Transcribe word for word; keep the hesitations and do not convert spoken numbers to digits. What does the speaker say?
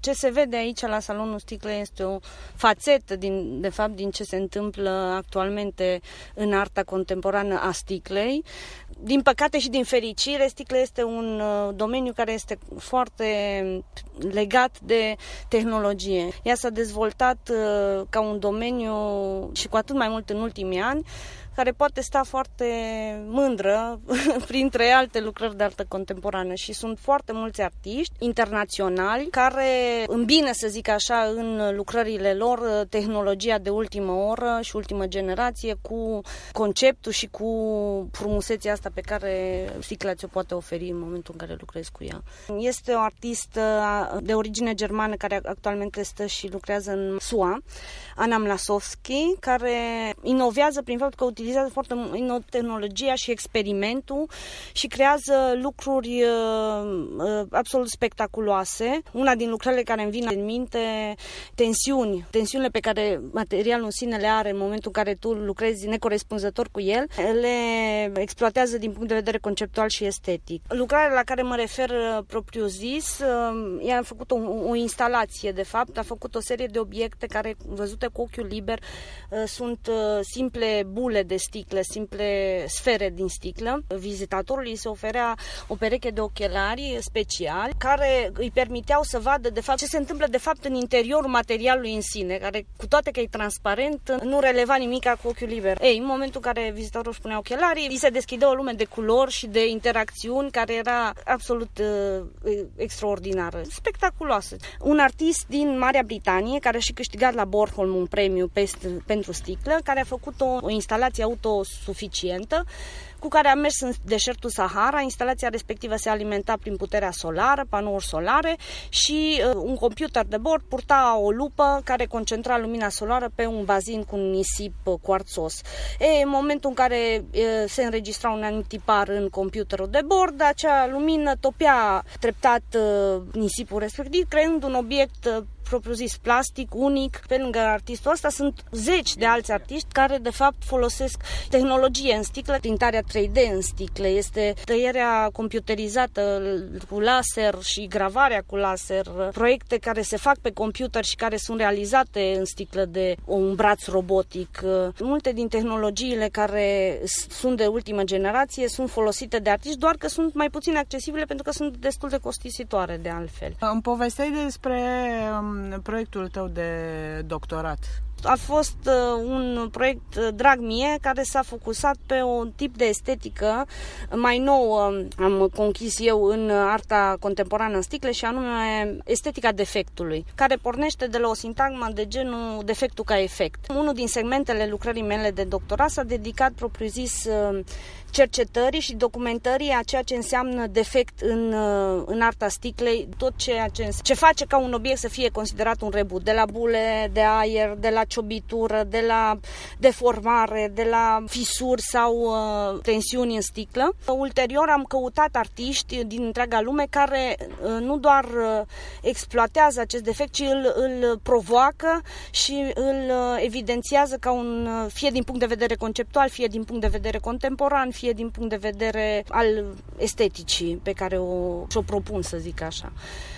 Ce se vede aici la Salonul Sticlei este o fațetă, din, de fapt, din ce se întâmplă actualmente în arta contemporană a sticlei. Din păcate și din fericire, sticla este un domeniu care este foarte legat de tehnologie. Ea s-a dezvoltat ca un domeniu și cu atât mai mult în ultimii ani, care poate sta foarte mândră printre alte lucrări de artă contemporană și sunt foarte mulți artiști internaționali care îmbină, să zic așa, în lucrările lor tehnologia de ultimă oră și ultimă generație cu conceptul și cu frumusețea asta pe care sticla ți-o poate oferi în momentul în care lucrezi cu ea. Este o artistă de origine germană care actualmente stă și lucrează în S U A, Anna Mlasovski, care inovează prin faptul că utilizează foarte mult tehnologia și experimentul și creează lucruri uh, absolut spectaculoase. Una din lucrările care îmi vin în minte, tensiuni, tensiunile pe care materialul în sine le are în momentul în care tu lucrezi necorespunzător cu el, le exploatează din punct de vedere conceptual și estetic. Lucrarea la care mă refer propriu zis, uh, ea a făcut o, o instalație, de fapt, a făcut o serie de obiecte care, văzute cu ochiul liber, uh, sunt uh, simple bule de sticlă, simple sfere din sticlă. Vizitatorului se oferea o pereche de ochelari speciali care îi permiteau să vadă de fapt ce se întâmplă de fapt în interiorul materialului în sine, care cu toate că e transparent, nu releva nimica cu ochiul liber. Ei, în momentul în care vizitatorul își punea ochelarii, îi se deschidea o lume de culori și de interacțiuni care era absolut uh, extraordinară, spectaculoasă. Un artist din Marea Britanie care a și câștigat la Bornholm un premiu pentru sticlă, care a făcut o, o instalație autosuficientă cu care a mers în deșertul Sahara. Instalația respectivă se alimenta prin puterea solară, panouri solare și uh, un computer de bord purta o lupă care concentra lumina solară pe un bazin cu un nisip uh, cuarțos. E, în momentul în care uh, se înregistra un anumit tipar în computerul de bord, acea lumină topea treptat uh, nisipul respectiv, creând un obiect uh, propriu-zis plastic, unic. Pe lângă artistul ăsta sunt zeci de alți artiști care de fapt folosesc tehnologie în sticlă, printarea trei D în sticle, este tăierea computerizată cu laser și gravarea cu laser, proiecte care se fac pe computer și care sunt realizate în sticlă de un braț robotic. Multe din tehnologiile care sunt de ultimă generație sunt folosite de artiști, doar că sunt mai puțin accesibile pentru că sunt destul de costisitoare de altfel. Îmi povesteai despre proiectul tău de doctorat. A fost uh, un proiect uh, drag mie, care s-a focusat pe un tip de estetică mai nouă, uh, am conchis eu în arta contemporană în sticle, și anume estetica defectului, care pornește de la o sintagmă de genul defectul ca efect. Unul din segmentele lucrării mele de doctorat s-a dedicat propriu-zis uh, cercetării și documentării a ceea ce înseamnă defect în, în arta sticlei, tot ceea ce, ce face ca un obiect să fie considerat un rebut, de la bule de aer, de la ciobitură, de la deformare, de la fisuri sau uh, tensiuni în sticlă. Ulterior am căutat artiști din întreaga lume care uh, nu doar uh, exploatează acest defect, ci îl, îl provoacă și îl uh, evidențiază ca un, uh, fie din punct de vedere conceptual, fie din punct de vedere contemporan, fie din punct de vedere al esteticii pe care o, și-o propun, să zic așa.